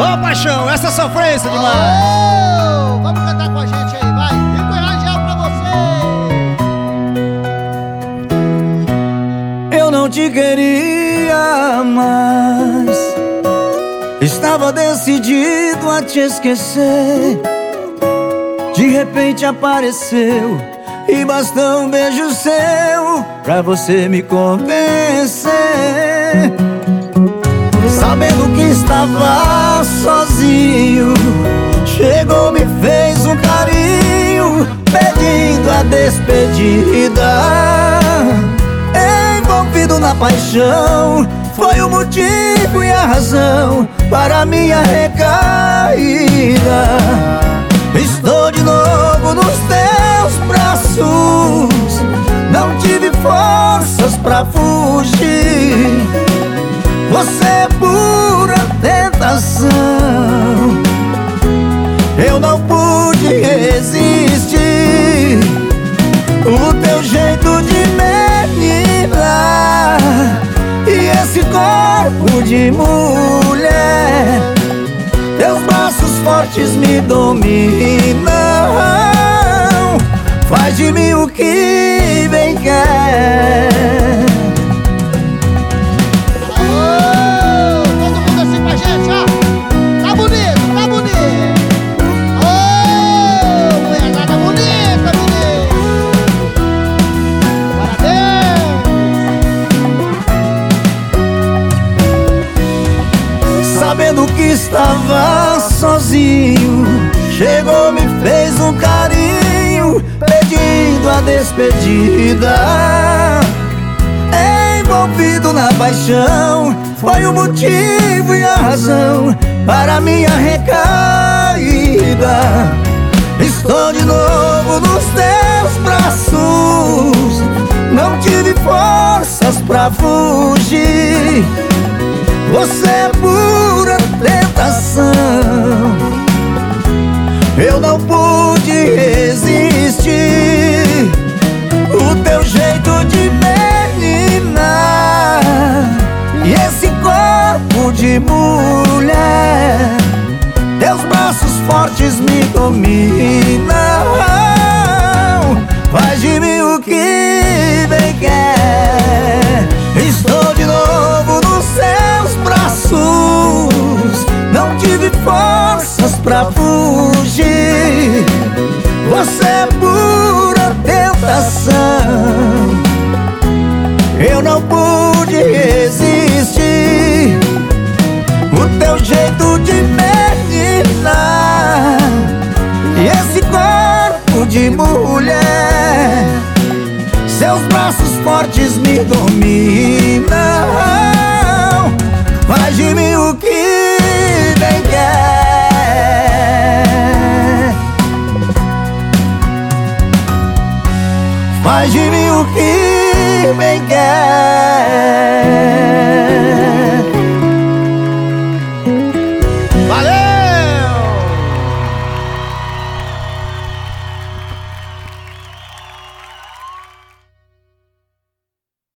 Ô, paixão, essa sofrência demais. Oh, vamos cantar com a gente aí, vai. Rico e Rangel pra você. Eu não te queria mais, estava decidido a te esquecer. De repente apareceu e bastou um beijo seu pra você me convencer. Sabendo que estava sozinho, chegou, me fez um carinho, pedindo a despedida. Envolvido na paixão, foi o motivo e a razão para minha recaída. Estou de novo nos teus braços, não tive forças pra fugir. Você é pura tentação, eu não pude resistir. O teu jeito de menina e esse corpo de mulher, teus braços fortes me dominam. Faz de mim o que bem quer. Todo mundo assim com a gente, ó. Tá bonito, tá bonito. Ô, mulherada bonita, bonita. Parabéns. Sabendo que estava sozinho, chegou, me fez um carinho, pedindo a despedida. Envolvido na paixão, foi o motivo e a razão para minha recaída. Estou de novo nos teus braços, não tive forças pra fugir. Você é pura tentação, eu não pude resistir. O teu jeito de menina e esse corpo de mulher, teus braços fortes me dominam. Faz de mim o que bem quer. Estou de novo nos seus braços, não tive forças pra fugir. Você é pura tentação, eu não pude resistir. O teu jeito de menina e esse corpo de mulher, seus braços fortes me dominam. Faz de mim o que bem quer. Faz de mim o que bem quer.